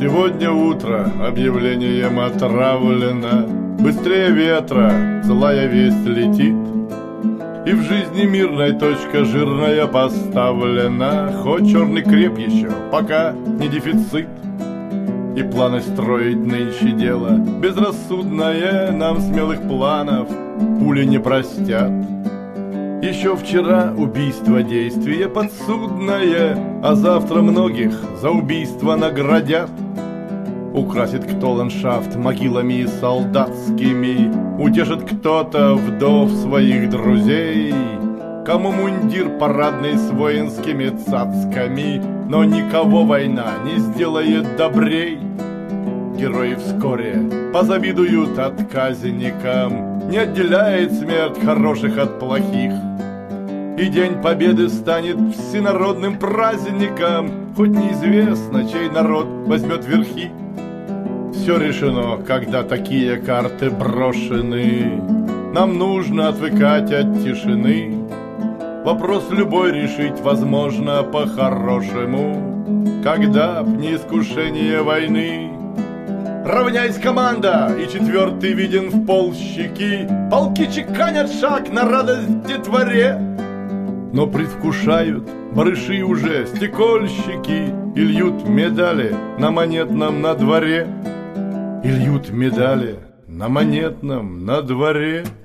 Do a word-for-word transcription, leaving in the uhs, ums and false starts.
Сегодня утро объявлением отравлено. Быстрее ветра злая весть летит, и в жизни мирной точка жирная поставлена. Хоть черный креп еще, пока не дефицит, и планы строить нынче дело безрассудное. Нам смелых планов пули не простят. Еще вчера убийство действие подсудное, а завтра многих за убийство наградят. Украсит кто ландшафт могилами солдатскими, утешит кто-то вдов своих друзей, кому мундир парадный с воинскими цацками. Но никого война не сделает добрей. Герои вскоре позавидуют отказникам, не отделяет смерть хороших от плохих. И День Победы станет всенародным праздником, хоть неизвестно, чей народ возьмет верхи. Все решено, когда такие карты брошены. Нам нужно отвыкать от тишины. Вопрос любой решить возможно по-хорошему, когда б не искушение войны. Равняйсь, команда, и четвертый виден в полщеки. Полки чеканят шаг на радость детворе, но предвкушают барыши уже стекольщики и льют медали на монетном на дворе. И льют медали на монетном на дворе.